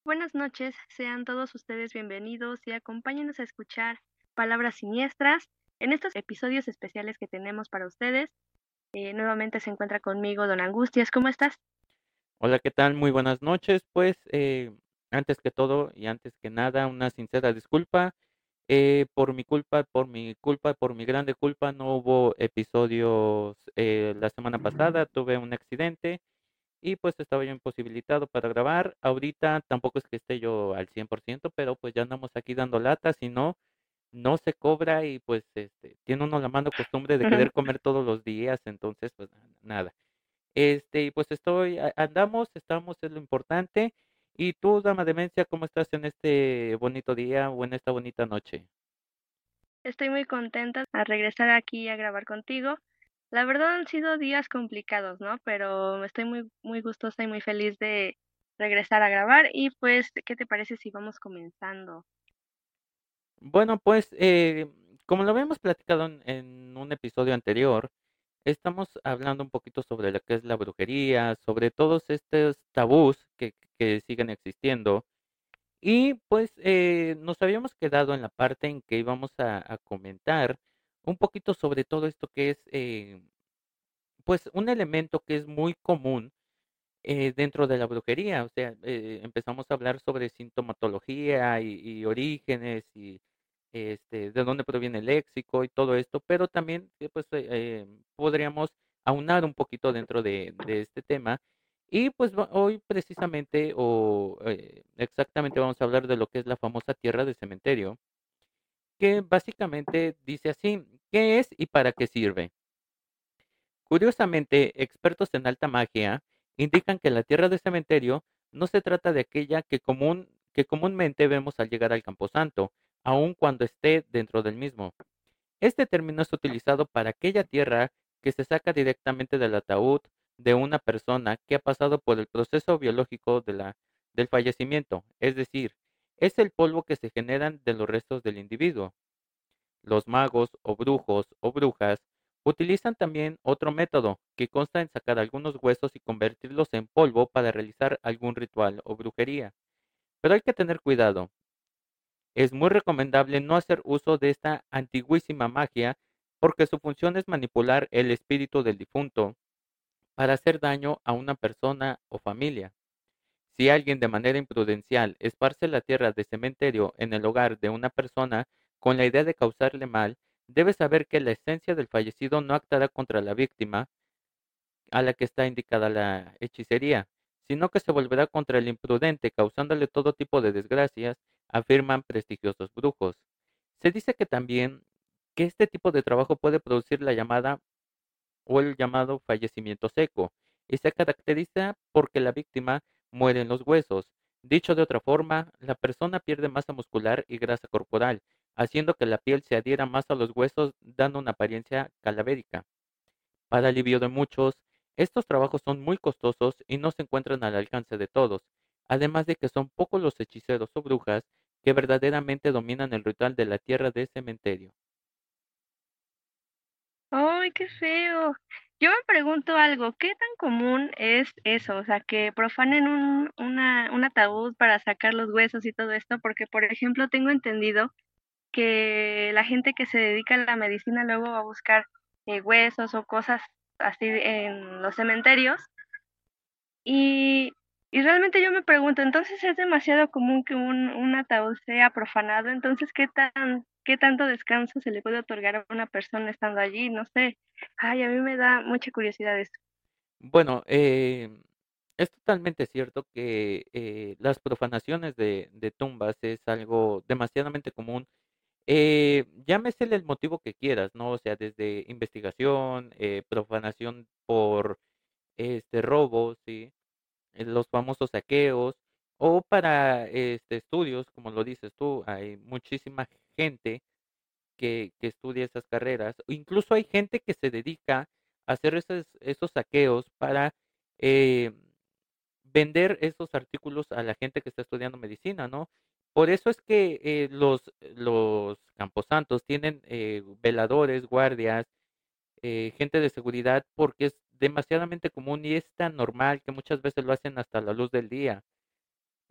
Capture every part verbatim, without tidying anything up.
Buenas noches, sean todos ustedes bienvenidos y acompáñenos a escuchar Palabras Siniestras. En estos episodios especiales que tenemos para ustedes, eh, nuevamente se encuentra conmigo Don Angustias. ¿Cómo estás? Hola, ¿qué tal? Muy buenas noches. Pues, eh, antes que todo y antes que nada, una sincera disculpa. Eh, por mi culpa, por mi culpa, por mi grande culpa, no hubo episodios eh, la semana pasada. Tuve un accidente y pues estaba yo imposibilitado para grabar. Ahorita tampoco es que esté yo al cien por ciento, pero pues ya andamos aquí dando lata. Si no, no se cobra y pues este, tiene uno la mala costumbre de querer comer todos los días. Entonces, pues nada. Este, y pues estoy, a- andamos, estamos, es lo importante. Y tú, dama demencia, ¿cómo estás en este bonito día o en esta bonita noche? Estoy muy contenta a regresar aquí a grabar contigo. La verdad han sido días complicados, ¿no? Pero estoy muy, muy gustosa y muy feliz de regresar a grabar. Y pues, ¿qué te parece si vamos comenzando? Bueno, pues, eh, como lo habíamos platicado en, en un episodio anterior, estamos hablando un poquito sobre lo que es la brujería, sobre todos estos tabús que, que siguen existiendo. Y pues eh, nos habíamos quedado en la parte en que íbamos a, a comentar un poquito sobre todo esto que es, eh, pues, un elemento que es muy común eh, dentro de la brujería. O sea, eh, empezamos a hablar sobre sintomatología y, y orígenes y este, de dónde proviene el léxico y todo esto, pero también eh, pues eh, eh, podríamos aunar un poquito dentro de, de este tema. Y pues va- hoy precisamente o eh, exactamente vamos a hablar de lo que es la famosa tierra de cementerio, que básicamente dice así: ¿qué es y para qué sirve? Curiosamente, expertos en alta magia indican que la tierra de cementerio no se trata de aquella que, común, que comúnmente vemos al llegar al camposanto, aun cuando esté dentro del mismo. Este término es utilizado para aquella tierra que se saca directamente del ataúd de una persona que ha pasado por el proceso biológico de la, del fallecimiento, es decir, es el polvo que se generan de los restos del individuo. Los magos o brujos o brujas utilizan también otro método, que consta en sacar algunos huesos y convertirlos en polvo para realizar algún ritual o brujería. Pero hay que tener cuidado. Es muy recomendable no hacer uso de esta antiguísima magia porque su función es manipular el espíritu del difunto para hacer daño a una persona o familia. Si alguien de manera imprudencial esparce la tierra de cementerio en el hogar de una persona con la idea de causarle mal, debe saber que la esencia del fallecido no actuará contra la víctima a la que está indicada la hechicería, sino que se volverá contra el imprudente, causándole todo tipo de desgracias, afirman prestigiosos brujos. Se dice que también que este tipo de trabajo puede producir la llamada o el llamado fallecimiento seco, y se caracteriza porque la víctima muere en los huesos. Dicho de otra forma, la persona pierde masa muscular y grasa corporal, haciendo que la piel se adhiera más a los huesos, dando una apariencia calavérica. Para alivio de muchos, estos trabajos son muy costosos y no se encuentran al alcance de todos, además de que son pocos los hechiceros o brujas que verdaderamente dominan el ritual de la tierra de cementerio. ¡Ay, qué feo! Yo me pregunto algo, ¿qué tan común es eso? O sea, que profanen un, una, un ataúd para sacar los huesos y todo esto, porque, por ejemplo, tengo entendido que la gente que se dedica a la medicina luego va a buscar eh, huesos o cosas así en los cementerios y, y realmente yo me pregunto, entonces es demasiado común que un, un ataúd sea profanado, entonces ¿qué tan, qué tanto descanso se le puede otorgar a una persona estando allí? No sé. Ay, a mí me da mucha curiosidad eso. Bueno, eh, es totalmente cierto que eh, las profanaciones de, de tumbas es algo demasiadamente común. Eh, llámesele el motivo que quieras, ¿no? O sea, desde investigación, eh, profanación por este robo, ¿sí? Eh, los famosos saqueos, o para este estudios, como lo dices tú, hay muchísima gente que, que estudia esas carreras. O incluso hay gente que se dedica a hacer esos, esos saqueos para eh, vender esos artículos a la gente que está estudiando medicina, ¿no? Por eso es que eh, los, los camposantos tienen eh, veladores, guardias, eh, gente de seguridad, porque es demasiadamente común y es tan normal que muchas veces lo hacen hasta la luz del día.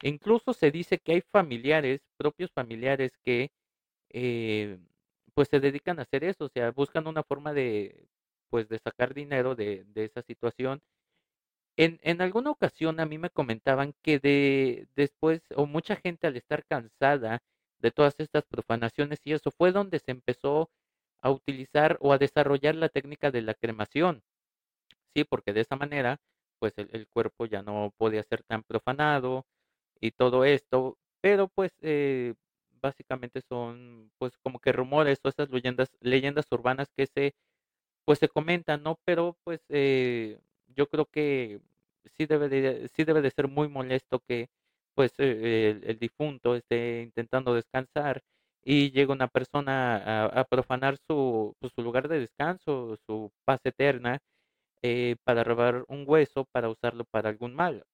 Incluso se dice que hay familiares, propios familiares que eh, pues se dedican a hacer eso, o sea, buscan una forma de pues de sacar dinero de, de esa situación. En, en alguna ocasión a mí me comentaban que de después, o mucha gente al estar cansada de todas estas profanaciones y eso, fue donde se empezó a utilizar o a desarrollar la técnica de la cremación. Sí, porque de esa manera, pues el, el cuerpo ya no podía ser tan profanado y todo esto, pero pues eh, básicamente son pues como que rumores o esas leyendas, leyendas urbanas que se pues se comentan, ¿no? Pero pues eh, yo creo que sí debe de, sí debe de ser muy molesto que pues eh, el, el difunto esté intentando descansar y llega una persona a, a profanar su, pues, su lugar de descanso, su paz eterna, eh, para robar un hueso para usarlo para algún mal.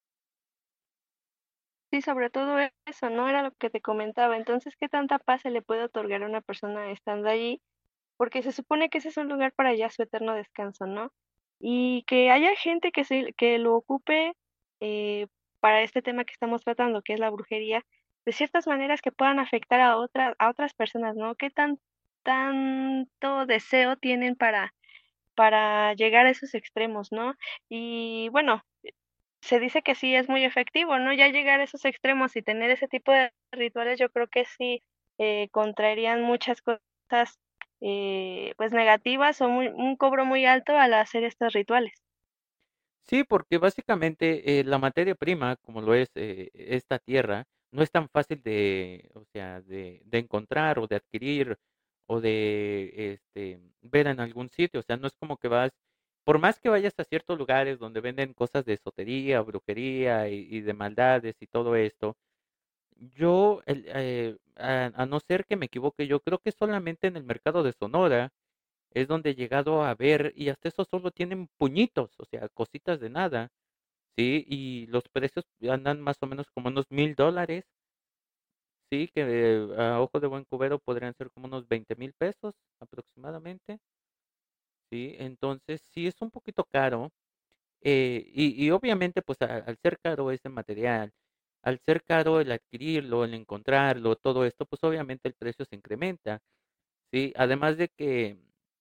Sí, sobre todo eso, ¿no? Era lo que te comentaba. Entonces, ¿qué tanta paz se le puede otorgar a una persona estando allí? Porque se supone que ese es un lugar para ya su eterno descanso, ¿no? Y que haya gente que se, que lo ocupe eh, para este tema que estamos tratando, que es la brujería, de ciertas maneras que puedan afectar a otras, a otras personas, ¿no? ¿Qué tan, tanto deseo tienen para, para llegar a esos extremos, ¿no? Y bueno, se dice que sí es muy efectivo, ¿no? Ya llegar a esos extremos y tener ese tipo de rituales, yo creo que sí eh, contraerían muchas cosas eh, pues negativas o muy, un cobro muy alto al hacer estos rituales. Sí, porque básicamente eh, la materia prima, como lo es eh, esta tierra, no es tan fácil de, o sea, de, de encontrar o de adquirir o de este, ver en algún sitio. O sea, no es como que vas, por más que vayas a ciertos lugares donde venden cosas de esotería, brujería y, y de maldades y todo esto, yo, el, eh, a, a no ser que me equivoque, yo creo que solamente en el mercado de Sonora es donde he llegado a ver, y hasta eso solo tienen puñitos, o sea, cositas de nada. Sí, y los precios andan más o menos como unos mil dólares, sí, que eh, a ojo de buen cubero podrían ser como unos veinte mil pesos aproximadamente, sí, entonces sí es un poquito caro, eh, y, y obviamente pues a- al ser caro ese material, al ser caro el adquirirlo, el encontrarlo, todo esto, pues obviamente el precio se incrementa, sí, además de que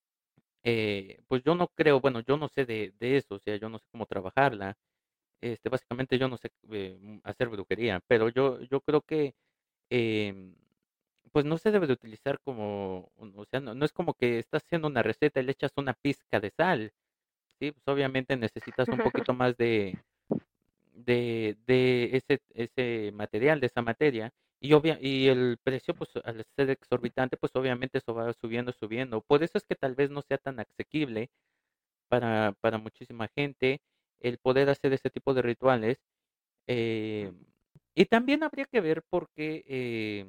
eh, pues yo no creo, bueno, yo no sé de, de eso, o sea, yo no sé cómo trabajarla. Este, básicamente yo no sé eh, mm, hacer brujería, pero yo, yo creo que em, pues no se debe de utilizar como, un- o sea, no, no es como que estás haciendo una receta y le echas una pizca de sal, ¿sí? Pues obviamente necesitas un poquito más de, de, de ese, ese material, de esa materia, y obvia, y el precio, pues al ser exorbitante, pues obviamente eso va subiendo, subiendo. Por eso es que tal vez no sea tan asequible para, para muchísima gente el poder hacer ese tipo de rituales. Eh, y también habría que ver porque, eh,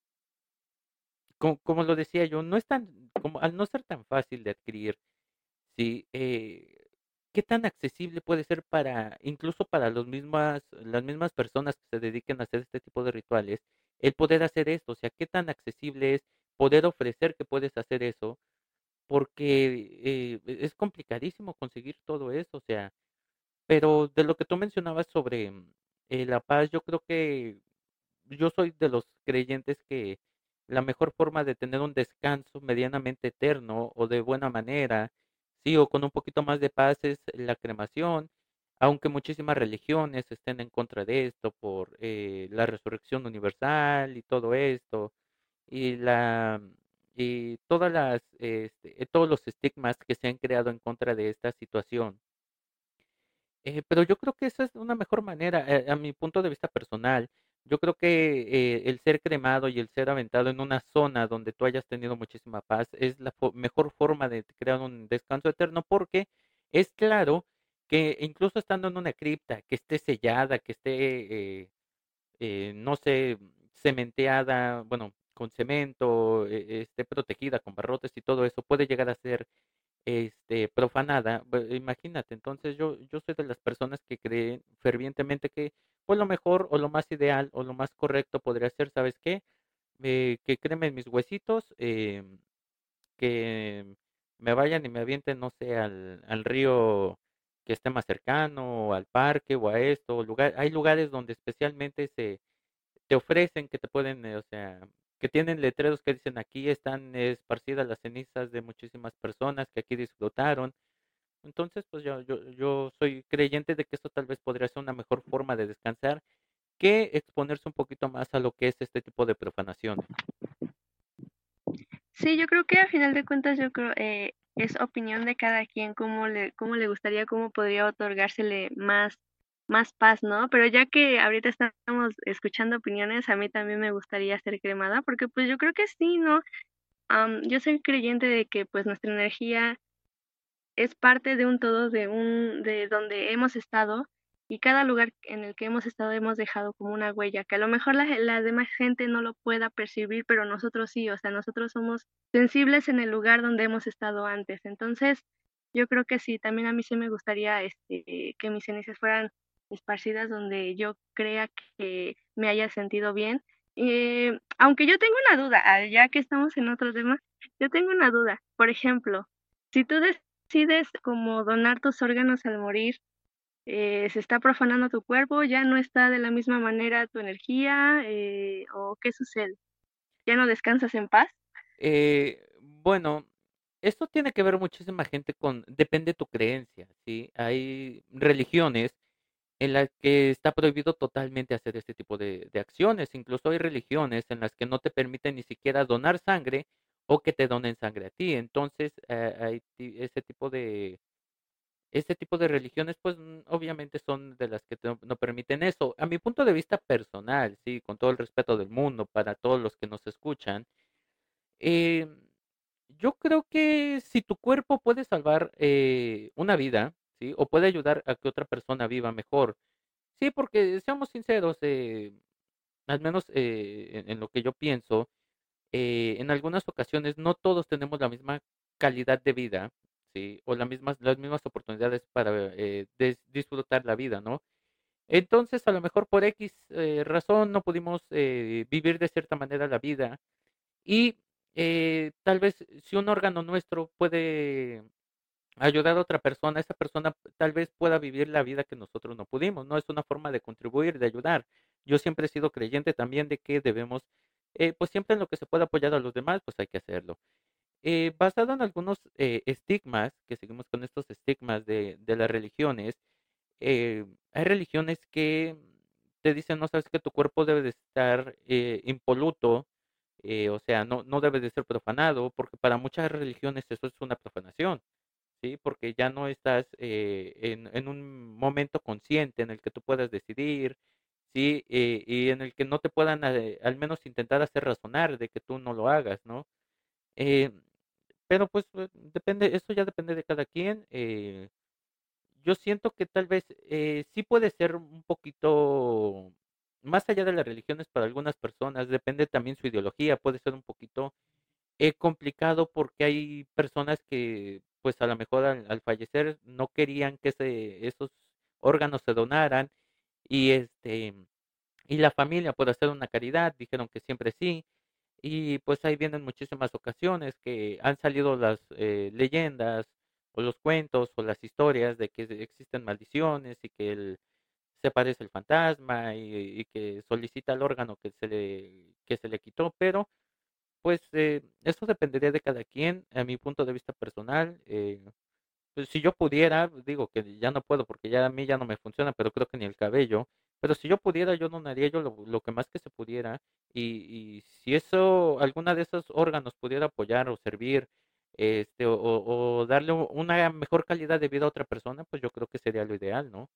como, como lo decía yo, no es tan, como al no ser tan fácil de adquirir, sí, eh, qué tan accesible puede ser para, incluso para los mismas, las mismas personas que se dediquen a hacer este tipo de rituales, el poder hacer esto, o sea, qué tan accesible es poder ofrecer que puedes hacer eso, porque eh, es complicadísimo conseguir todo eso, o sea, pero de lo que tú mencionabas sobre mm, eh, la paz, yo creo que yo soy de los creyentes que la mejor forma de tener un descanso medianamente eterno o de buena manera, sí, o con un poquito más de paz es la cremación, aunque muchísimas religiones estén en contra de esto por eh, la resurrección universal y todo esto, y la y todas las este, todos los estigmas que se han creado en contra de esta situación. Eh, pero yo creo que esa es una mejor manera, eh, a mi punto de vista personal. Yo creo que eh, el ser cremado y el ser aventado en una zona donde tú hayas tenido muchísima paz es la fo- mejor forma de crear un descanso eterno porque es claro que incluso estando en una cripta, que esté sellada, que esté, eh, eh, no sé, cementeada, bueno, con cemento, eh, esté protegida con barrotes y todo eso, puede llegar a ser este, profanada, bue- imagínate, entonces yo, yo soy de las personas que creen fervientemente que pues lo mejor o lo más ideal o lo más correcto podría ser, ¿sabes qué? Eh, que cremen mis huesitos, eh, que me vayan y me avienten, no sé, al, al río que esté más cercano, o al parque, o a esto, o lugar, hay lugares donde especialmente se te ofrecen que te pueden, eh, o sea, que tienen letreros que dicen aquí están esparcidas las cenizas de muchísimas personas que aquí disfrutaron. Entonces, pues yo, yo, yo soy creyente de que esto tal vez podría ser una mejor forma de descansar que exponerse un poquito más a lo que es este tipo de profanaciones. Sí, yo creo que a final de cuentas, yo creo, eh, es opinión de cada quien cómo le, cómo le gustaría, cómo podría otorgársele más, más paz, ¿no? Pero ya que ahorita estamos escuchando opiniones, a mí también me gustaría ser cremada, porque pues yo creo que sí, ¿no? Am, yo soy creyente de que pues nuestra energía es parte de un todo, de un, de donde hemos estado, y cada lugar en el que hemos estado hemos dejado como una huella, que a lo mejor la, la demás gente no lo pueda percibir, pero nosotros sí, o sea, nosotros somos sensibles en el lugar donde hemos estado antes. Entonces, yo creo que sí, también a mí sí me gustaría este, que mis cenizas fueran esparcidas donde yo crea que me haya sentido bien. Eh, aunque yo tengo una duda, ah, ya que estamos en otro tema, yo tengo una duda. Por ejemplo, si tú decides como donar tus órganos al morir, eh, se está profanando tu cuerpo, ya no está de la misma manera tu energía, eh, o qué sucede, ya no descansas en paz. Eh, bueno, esto tiene que ver muchísima gente con, depende de tu creencia, ¿sí? Hay religiones en las que está prohibido totalmente hacer este tipo de, de acciones. Incluso hay religiones en las que no te permiten ni siquiera donar sangre o que te donen sangre a ti. Entonces, eh, hay ti- ese tipo de, ese tipo de religiones, pues mm, obviamente son de las que te- no permiten eso. A mi punto de vista personal, sí, con todo el respeto del mundo para todos los que nos escuchan, eh, yo creo que si tu cuerpo puede salvar eh, una vida, ¿sí? O puede ayudar a que otra persona viva mejor. Sí, porque seamos sinceros, eh, al menos eh, en, en lo que yo pienso, eh, en algunas ocasiones no todos tenemos la misma calidad de vida, ¿sí? O la mismas, las mismas oportunidades para eh, des- disfrutar la vida, ¿no? Entonces, a lo mejor por X eh, razón no pudimos eh, vivir de cierta manera la vida y eh, tal vez si un órgano nuestro puede ayudar a otra persona, esa persona tal vez pueda vivir la vida que nosotros no pudimos, ¿no? Es una forma de contribuir, de ayudar. Yo siempre he sido creyente también de que debemos, eh, pues siempre en lo que se pueda apoyar a los demás, pues hay que hacerlo. Eh, basado en algunos eh, estigmas, que seguimos con estos estigmas de, de las religiones, eh, hay religiones que te dicen, no sabes que tu cuerpo debe de estar eh, impoluto, eh, o sea, no, no debe de ser profanado, porque para muchas religiones eso es una profanación, ¿sí? Porque ya no estás eh, en, en un momento consciente en el que tú puedas decidir, ¿sí? Eh, y en el que no te puedan eh, al menos intentar hacer razonar de que tú no lo hagas, ¿no? Eh, pero pues eh, depende, eso ya depende de cada quien. Eh, yo siento que tal vez eh, sí puede ser un poquito, más allá de las religiones para algunas personas, depende también su ideología, puede ser un poquito eh, complicado porque hay personas que pues a lo mejor al, al fallecer no querían que ese, esos órganos se donaran y este y la familia por hacer una caridad dijeron que siempre sí y pues ahí vienen muchísimas ocasiones que han salido las eh, leyendas o los cuentos o las historias de que existen maldiciones y que el, se aparece el fantasma y, y que solicita el órgano que se le, que se le quitó, pero pues eh, eso dependería de cada quien. A mi punto de vista personal, eh, pues si yo pudiera, digo que ya no puedo porque ya a mí ya no me funciona, pero creo que ni el cabello, pero si yo pudiera, yo donaría yo lo, lo que más que se pudiera y, y si eso, alguna de esos órganos pudiera apoyar o servir, este, o, o darle u- una mejor calidad de vida a otra persona, pues yo creo que sería lo ideal, ¿no?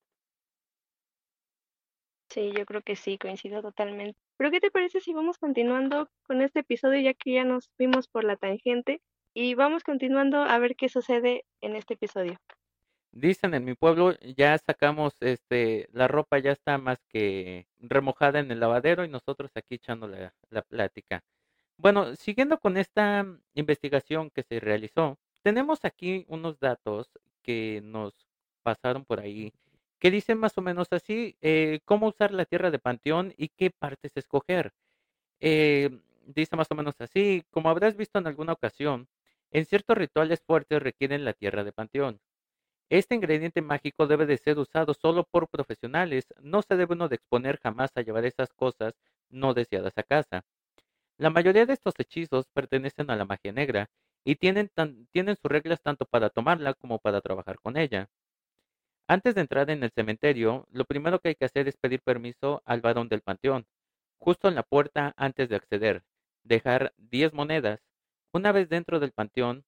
Sí, yo creo que sí, coincido totalmente. Pero ¿qué te parece si vamos continuando con este episodio ya que ya nos fuimos por la tangente y vamos continuando a ver qué sucede en este episodio? Dicen en mi pueblo, ya sacamos, este, la ropa ya está más que remojada en el lavadero y nosotros aquí echando la, la plática. Bueno, siguiendo con esta mm, investigación que se realizó, tenemos aquí unos datos que nos pasaron por ahí, que dicen más o menos así, eh, cómo usar la tierra de panteón y qué partes escoger. Eh, dice más o menos así, como habrás visto en alguna ocasión, en ciertos rituales fuertes requieren la tierra de panteón. Este ingrediente mágico debe de ser usado solo por profesionales. No se debe uno de exponer jamás a llevar esas cosas no deseadas a casa. La mayoría de estos hechizos pertenecen a la magia negra y tienen, tan- tienen sus reglas tanto para tomarla como para trabajar con ella. Antes de entrar en el cementerio, lo primero que hay que hacer es pedir permiso al varón del panteón, justo en la puerta antes de acceder, dejar diez monedas. Una vez dentro del panteón,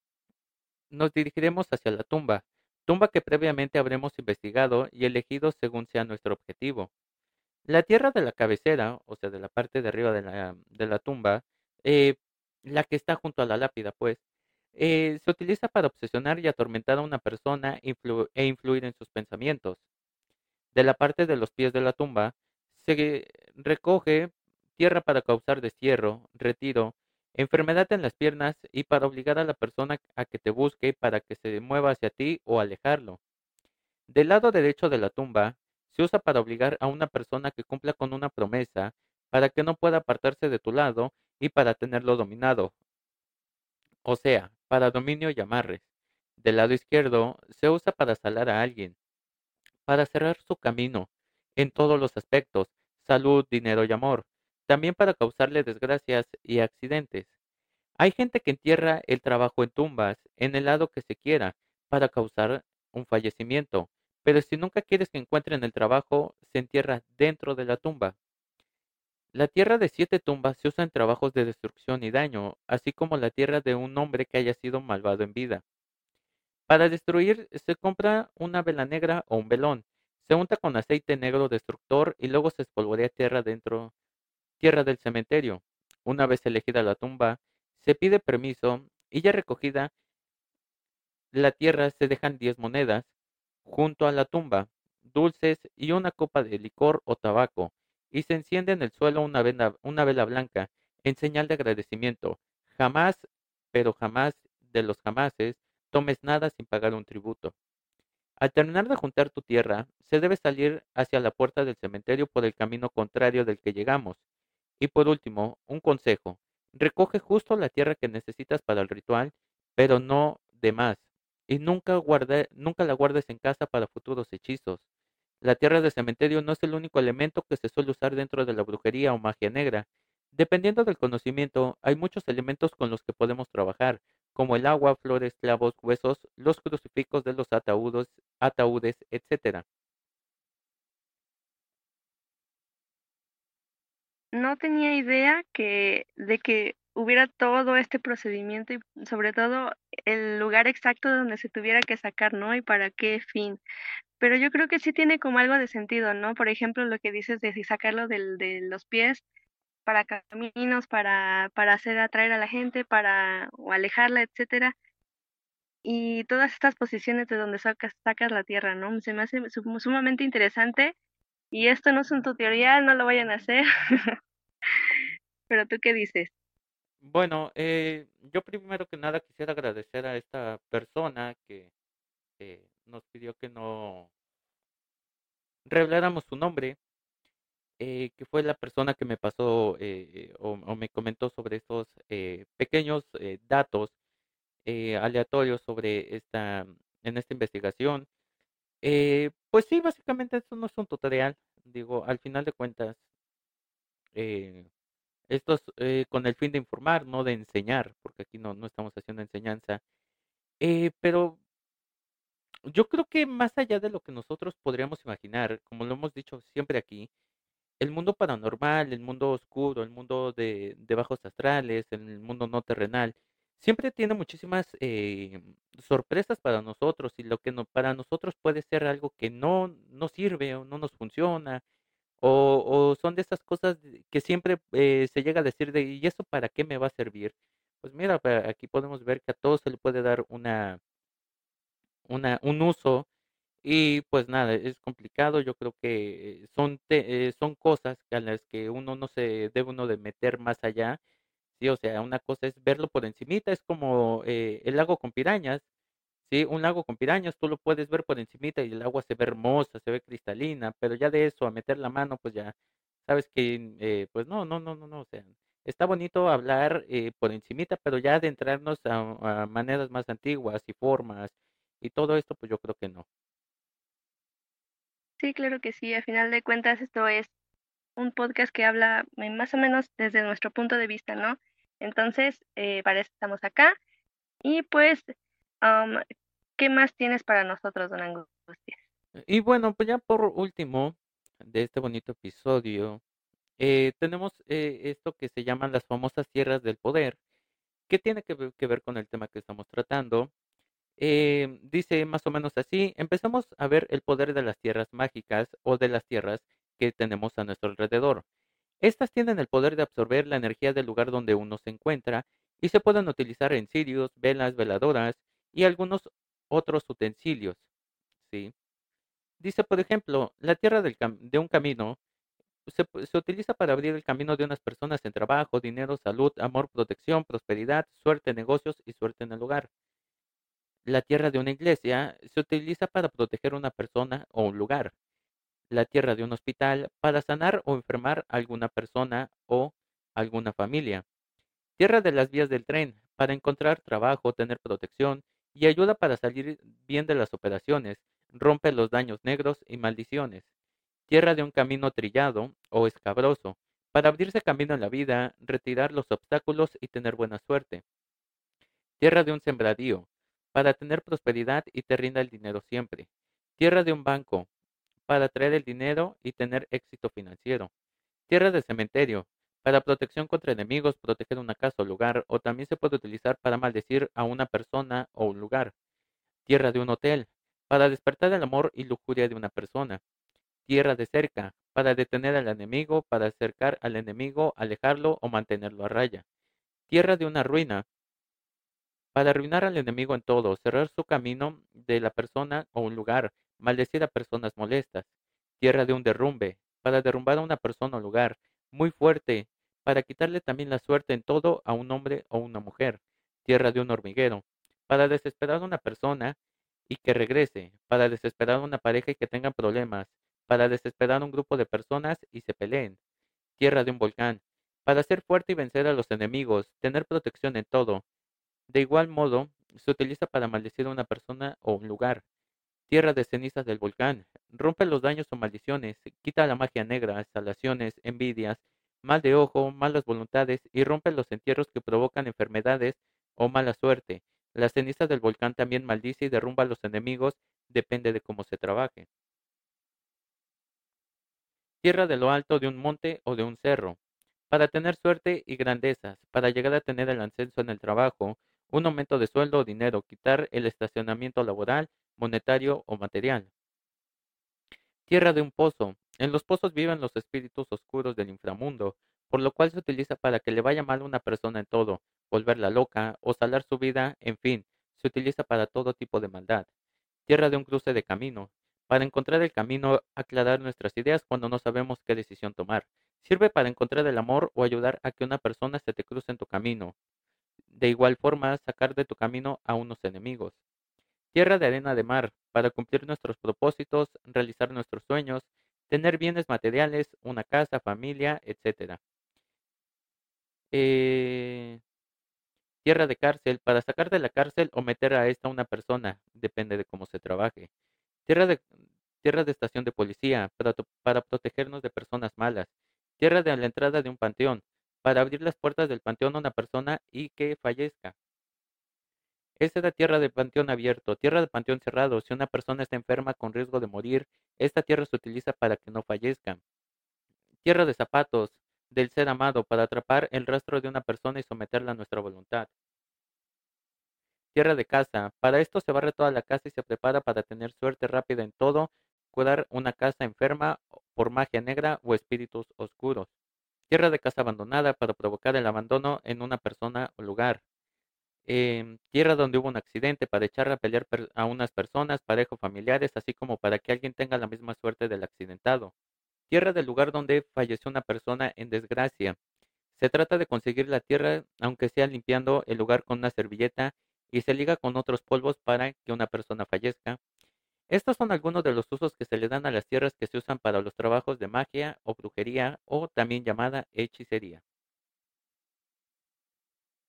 nos dirigiremos hacia la tumba, tumba que previamente habremos investigado y elegido según sea nuestro objetivo. La tierra de la cabecera, o sea, de la parte de arriba de la, de la tumba, eh, la que está junto a la lápida, pues, eh, se utiliza para obsesionar y atormentar a una persona influ- e influir en sus pensamientos. De la parte de los pies de la tumba se recoge tierra para causar destierro, retiro, enfermedad en las piernas y para obligar a la persona a que te busque para que se mueva hacia ti o alejarlo. Del lado derecho de la tumba se usa para obligar a una persona que cumpla con una promesa para que no pueda apartarse de tu lado y para tenerlo dominado, o sea, para dominio y amarres. Del lado izquierdo se usa para salar a alguien, para cerrar su camino en todos los aspectos, salud, dinero y amor, también para causarle desgracias y accidentes. Hay gente que entierra el trabajo en tumbas, en el lado que se quiera, para causar un fallecimiento, pero si nunca quieres que encuentren el trabajo, se entierra dentro de la tumba. La tierra de siete tumbas se usa en trabajos de destrucción y daño, así como la tierra de un hombre que haya sido malvado en vida. Para destruir se compra una vela negra o un velón. Se unta con aceite negro destructor y luego se espolvorea tierra dentro, tierra del cementerio. Una vez elegida la tumba, se pide permiso y ya recogida la tierra se dejan diez monedas junto a la tumba, dulces y una copa de licor o tabaco, y se enciende en el suelo una vela, una vela blanca en señal de agradecimiento. Jamás, pero jamás de los jamases, tomes nada sin pagar un tributo. Al terminar de juntar tu tierra, se debe salir hacia la puerta del cementerio por el camino contrario del que llegamos. Y por último, un consejo. Recoge justo la tierra que necesitas para el ritual, pero no de más. Y nunca, guarde, nunca la guardes en casa para futuros hechizos. La tierra de cementerio no es el único elemento que se suele usar dentro de la brujería o magia negra. Dependiendo del conocimiento, hay muchos elementos con los que podemos trabajar, como el agua, flores, clavos, huesos, los crucifijos de los ataúdes, ataúdes, etcétera. No tenía idea que de que hubiera todo este procedimiento y sobre todo el lugar exacto de donde se tuviera que sacar, ¿no? Y para qué fin. Pero yo creo que sí tiene como algo de sentido, ¿no? Por ejemplo, lo que dices de si sacarlo del de los pies para caminos, para para hacer atraer a la gente, para o alejarla, etcétera. Y todas estas posiciones de donde sacas sacas la tierra, ¿no? Se me hace sum sumamente interesante, y esto no es un tutorial, no lo vayan a hacer, pero, ¿tú qué dices? Bueno, eh, yo primero que nada quisiera agradecer a esta persona que eh, nos pidió que no reveláramos su nombre, eh, que fue la persona que me pasó eh, o, o me comentó sobre estos eh, pequeños eh, datos eh, aleatorios sobre esta, en esta investigación. Eh, pues sí, básicamente esto no es un tutorial, digo, al final de cuentas, eh, esto es eh, con el fin de informar, no de enseñar, porque aquí no, no estamos haciendo enseñanza. Eh, pero yo creo que más allá de lo que nosotros podríamos imaginar, como lo hemos dicho siempre aquí, el mundo paranormal, el mundo oscuro, el mundo de, de bajos astrales, el mundo no terrenal, siempre tiene muchísimas eh, sorpresas para nosotros y lo que no, para nosotros puede ser algo que no, no sirve o no nos funciona o, o son de esas cosas de- que siempre eh, se llega a decir de ¿y eso para qué me va a servir? Pues mira, pa- aquí podemos ver que a todos se le puede dar una, una, un uso y pues nada, es complicado. Yo creo que son, te- eh, son cosas que a las que uno no se debe uno de meter más allá. Sí, o sea, una cosa es verlo por encimita, es como eh, el lago con pirañas. Sí, un lago con pirañas, tú lo puedes ver por encimita y el agua se ve hermosa, se ve cristalina, pero ya de eso a meter la mano, pues ya sabes que, eh, pues no, no, no, no, no, o sea, está bonito hablar eh, por encimita, pero ya adentrarnos a, a maneras más antiguas y formas Y todo esto, pues yo creo que no. Sí, claro que sí. A final de cuentas, esto es un podcast que habla eh, más o menos desde nuestro punto de vista, ¿no? Entonces, eh, para eso estamos acá. Y pues, am, ¿qué más tienes para nosotros, don Angustia? Y bueno, pues ya por último de este bonito episodio, eh, tenemos eh, esto que se llaman las famosas tierras del poder, que tiene que ver, que ver con el tema que estamos tratando. Eh, dice más o menos así, empezamos a ver el poder de las tierras mágicas o de las tierras que tenemos a nuestro alrededor. Estas tienen el poder de absorber la energía del lugar donde uno se encuentra y se pueden utilizar en cirios, velas, veladoras y algunos otros utensilios. ¿Sí? Dice, por ejemplo, la tierra del cam- de un camino se, pu- se utiliza para abrir el camino de unas personas en trabajo, dinero, salud, amor, protección, prosperidad, suerte, negocios y suerte en el lugar. La tierra de una iglesia se utiliza para proteger una persona o un lugar. La tierra de un hospital para sanar o enfermar a alguna persona o alguna familia. Tierra de las vías del tren para encontrar trabajo, tener protección y ayuda para salir bien de las operaciones. Rompe los daños negros y maldiciones. Tierra de un camino trillado o escabroso para abrirse camino en la vida, retirar los obstáculos y tener buena suerte. Tierra de un sembradío, para tener prosperidad y te rinda el dinero siempre. Tierra de un banco, para traer el dinero y tener éxito financiero. Tierra de cementerio, para protección contra enemigos, proteger una casa o lugar, o también se puede utilizar para maldecir a una persona o un lugar. Tierra de un hotel, para despertar el amor y lujuria de una persona. Tierra de cerca, para detener al enemigo, para acercar al enemigo, alejarlo o mantenerlo a raya. Tierra de una ruina, para arruinar al enemigo en todo, cerrar su camino de la persona o un lugar, maldecir a personas molestas. Tierra de un derrumbe, para derrumbar a una persona o lugar, muy fuerte, para quitarle también la suerte en todo a un hombre o una mujer. Tierra de un hormiguero, para desesperar a una persona y que regrese, para desesperar a una pareja y que tengan problemas, para desesperar a un grupo de personas y se peleen. Tierra de un volcán, para ser fuerte y vencer a los enemigos, tener protección en todo. De igual modo, se utiliza para maldecir a una persona o un lugar. Tierra de cenizas del volcán. Rompe los daños o maldiciones, quita la magia negra, salaciones, envidias, mal de ojo, malas voluntades y rompe los entierros que provocan enfermedades o mala suerte. La ceniza del volcán también maldice y derrumba a los enemigos, depende de cómo se trabaje. Tierra de lo alto de un monte o de un cerro, para tener suerte y grandezas, para llegar a tener el ascenso en el trabajo, un aumento de sueldo o dinero, quitar el estacionamiento laboral, monetario o material. Tierra de un pozo. En los pozos viven los espíritus oscuros del inframundo, por lo cual se utiliza para que le vaya mal a una persona en todo, volverla loca o salar su vida, en fin, se utiliza para todo tipo de maldad. Tierra de un cruce de camino. Para encontrar el camino, aclarar nuestras ideas cuando no sabemos qué decisión tomar. Sirve para encontrar el amor o ayudar a que una persona se te cruce en tu camino. De igual forma, sacar de tu camino a unos enemigos. Tierra de arena de mar, para cumplir nuestros propósitos, realizar nuestros sueños, tener bienes materiales, una casa, familia, etcétera. Eh, tierra de cárcel, para sacar de la cárcel o meter a esta una persona, depende de cómo se trabaje. Tierra de, tierra de estación de policía, para, to- para protegernos de personas malas. Tierra de la entrada de un panteón, para abrir las puertas del panteón a una persona y que fallezca. Esta es la tierra de panteón abierto, tierra de panteón cerrado. Si una persona está enferma con riesgo de morir, esta tierra se utiliza para que no fallezca. Tierra de zapatos, del ser amado, para atrapar el rastro de una persona y someterla a nuestra voluntad. Tierra de casa, para esto se barre toda la casa y se prepara para tener suerte rápida en todo, cuidar una casa enferma por magia negra o espíritus oscuros. Tierra de casa abandonada, para provocar el abandono en una persona o lugar. Em, tierra donde hubo un accidente, para echar a pelear per- a unas personas, pareja o familiares, así como para que alguien tenga la misma suerte del accidentado. Tierra del lugar donde falleció una persona en desgracia. Se trata de conseguir la tierra, aunque sea limpiando el lugar con una servilleta, y se liga con otros polvos para que una persona fallezca. Estos son algunos de los usos que se le dan a las tierras que se usan para los trabajos de magia o brujería, o también llamada hechicería.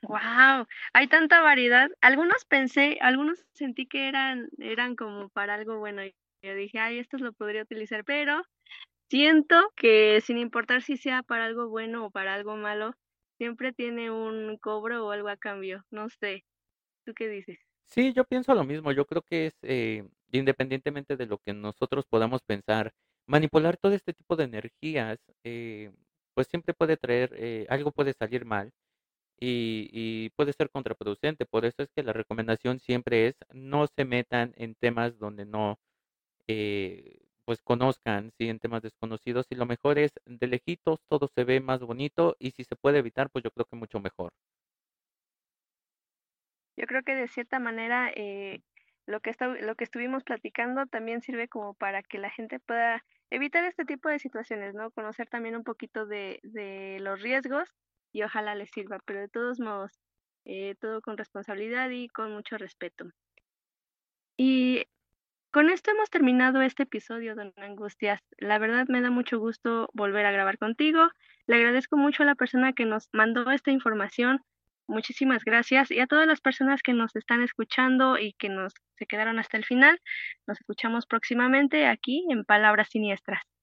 Wow, hay tanta variedad. Algunos pensé, algunos sentí que eran eran como para algo bueno, y yo dije: "Ay, estos lo podría utilizar", pero siento que sin importar si sea para algo bueno o para algo malo, siempre tiene un cobro o algo a cambio, no sé, ¿tú qué dices? Sí, yo pienso lo mismo. Yo creo que es, eh, independientemente de lo que nosotros podamos pensar, manipular todo este tipo de energías, eh, pues siempre puede traer, eh, algo puede salir mal y, y puede ser contraproducente. Por eso es que la recomendación siempre es no se metan en temas donde no, eh, pues conozcan, sí, en temas desconocidos. Y lo mejor es de lejitos, todo se ve más bonito y si se puede evitar, pues yo creo que mucho mejor. Yo creo que de cierta manera, eh, lo que esta lo que estuvimos platicando también sirve como para que la gente pueda evitar este tipo de situaciones, ¿no? Conocer también un poquito de de los riesgos y ojalá les sirva, pero de todos modos, eh, todo con responsabilidad y con mucho respeto. Y con esto hemos terminado este episodio, don Angustias. La verdad me da mucho gusto volver a grabar contigo. Le agradezco mucho a la persona que nos mandó esta información. Muchísimas gracias. Y a todas las personas que nos están escuchando y que nos se quedaron hasta el final. Nos escuchamos próximamente aquí en Palabras Siniestras.